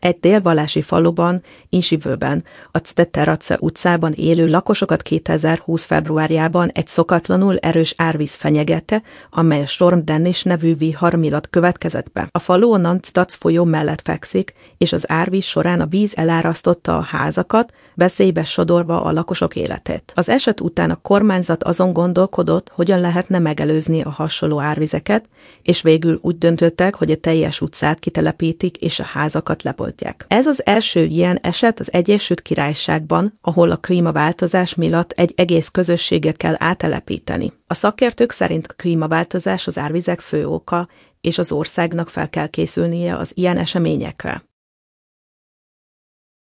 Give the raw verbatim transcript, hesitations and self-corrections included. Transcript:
Egy délvalási faluban, Insivőben, a Cteterace utcában élő lakosokat kétezer-húsz februárjában egy szokatlanul erős árvíz fenyegette, amely a Storm Dennis nevű vihar miatt következett be. A falu a Nantstac folyó mellett fekszik, és az árvíz során a víz elárasztotta a házakat, veszélybe sodorva a lakosok életét. Az eset után a kormányzat azon gondolkodott, hogyan lehetne megelőzni a hasonló árvizeket, és végül úgy döntöttek, hogy a teljes utcát kitelepítik és a házakat leboltják. Ez az első ilyen eset az Egyesült Királyságban, ahol a klímaváltozás miatt egy egész közösséget kell átelepíteni. A szakértők szerint a klímaváltozás az árvizek fő oka, és az országnak fel kell készülnie az ilyen eseményekre.